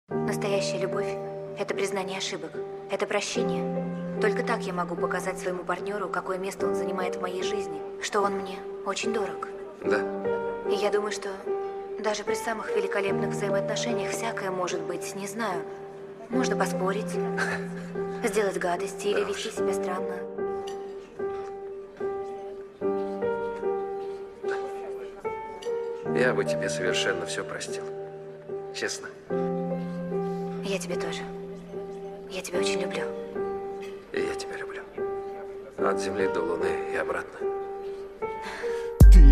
Настоящая любовь – это признание ошибок, это прощение. Только так я могу показать своему партнеру, какое место он занимает в моей жизни, что он мне очень дорог. Да. И я думаю, что даже при самых великолепных взаимоотношениях всякое может быть, не знаю. Можно поспорить, сделать гадости или вести себя странно. Я бы тебе совершенно все простил. Честно. Я тебя тоже. Я тебя очень люблю. И я тебя люблю. От земли до луны и обратно. Ты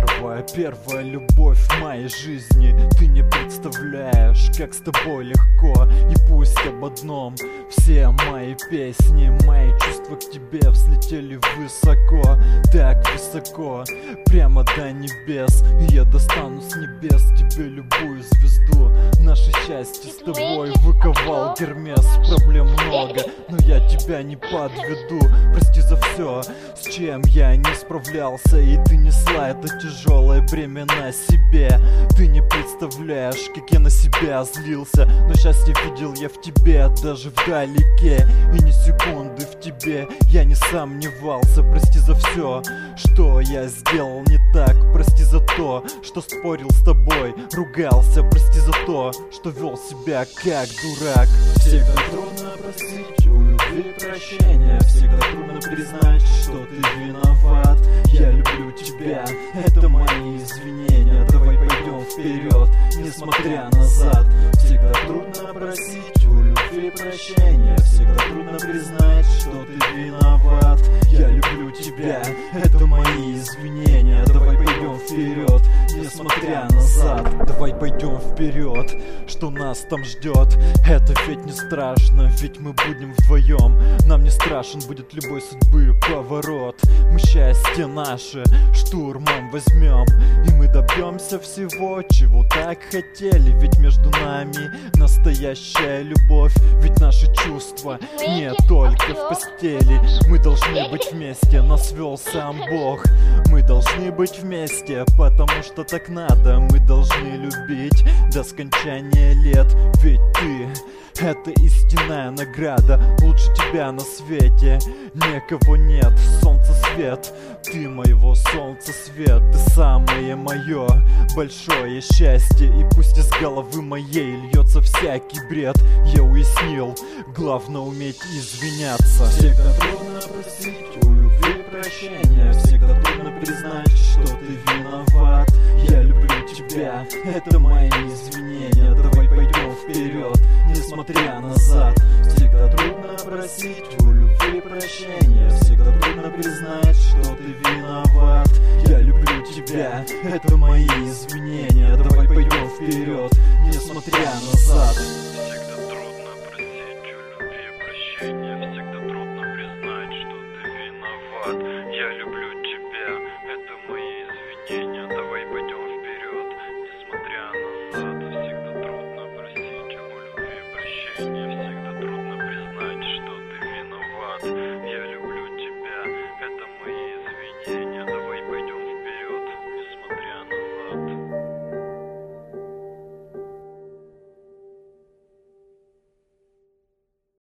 первая любовь в моей жизни. Ты не представляешь, как с тобой легко. И пусть об одном все мои песни. Мои чувства к тебе взлетели высоко. Так высоко, прямо до небес. И я достану с небес тебе любую звезду. Наше счастье с тобой выковал Гермес. Проблем много, но я тебя не подведу. Прости за все, с чем я не справлялся. И ты несла это тяжелое бремя на себе. Ты не представляешь, как я на себя злился. Но счастье видел я в тебе, даже вдалеке. И ни секунды в тебе я не сомневался. Прости за все, что я сделал не так. Прости за то, что спорил с тобой, ругался. Прости за то, что вел себя как дурак. Всегда трудно простить, у любви прощения. Всегда трудно признать, что ты виноват. Я люблю тебя, это мои извинения. Давай пойдем вперед, несмотря назад. Всегда трудно просить, у любви прощения. Всегда трудно признать, что ты виноват. Я люблю тебя, это мои извинения. Давай пойдем вперед, несмотря назад. Давай пойдем вперед, что нас там ждет. Это ведь не страшно, ведь мы будем вдвоем. Нам не страшен будет любой судьбы поворот. Мы счастье наше штурмом возьмем. И мы добьемся всего, чего так хотели. Ведь между нами настоящая любовь. Ведь наши чувства не только в постели. Мы должны быть вместе, нас вел сам Бог. Мы должны быть вместе, потому что так надо. Мы должны любить до скончания лет. Ведь ты — это истинная награда. Лучше тебя на свете никого нет. Солнце свет, ты моего солнца свет. Ты самое мое большое счастье. И пусть из головы моей льется всякий бред, я уяснил, главное уметь извиняться. Всегда трудно простить, у любви прощения. Всегда трудно признать, что ты виноват. Я люблю тебя, это мои извинения. Давай пойдем вперед, несмотря назад. Всегда трудно просить, у любви прощения. Всегда трудно признать, что ты виноват. Я люблю тебя, это мои извинения. Давай пойдем вперед, несмотря назад.